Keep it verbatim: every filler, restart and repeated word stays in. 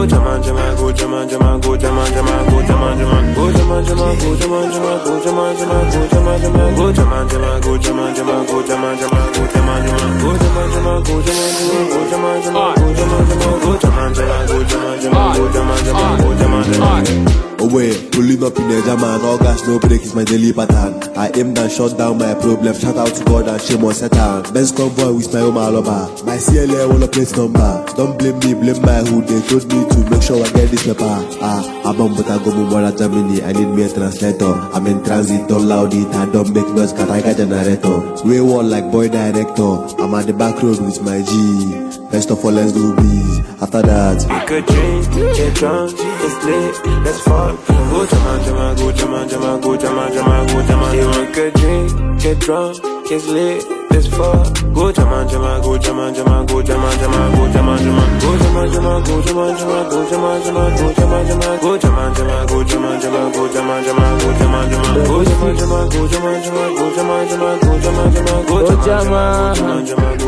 Go jama jama, go jama jama, go jama jama, go jama jama, go jama jama, go jama jama, go jama jama, go jama jama, go jama jama, go jama jama, go jama jama, go jama jama, go jama jama, go jama jama, go jama jama, go jama jama, go jama jama, go jama jama, go jama jama, go jama jama. Away, pulling up in the German, all gas, no break is my daily pattern. I aim and shut down my problem, shout out to God and shame on Satan. Best convoy with my own maloba, my C L A wanna place number. Don't blame me, blame my hood, they told me to make sure I get this paper. Ah, I'm on but I go more Germany, I need me a translator. I'm in transit, don't loud it, I don't make noise, cause I got generator. Way one like boy director, I'm at the back road with my G. First of all, let's do biz. After that, we could drink, get drunk, it's lit, let's fuck. Go jama jama, go jama jama, go jama jama, go jama jama. We could drink, get drunk, it's lit, let's fuck. Go jama jama, go jama jama, go jama jama, go jama jama. Go jama jama, go jama jama, go jama jama, go jama jama. Go jama jama, go jama jama, go jama jama, go jama jama. Go jama jama, go jama jama, go jama jama, go jama jama, go jama jama, go jama jama.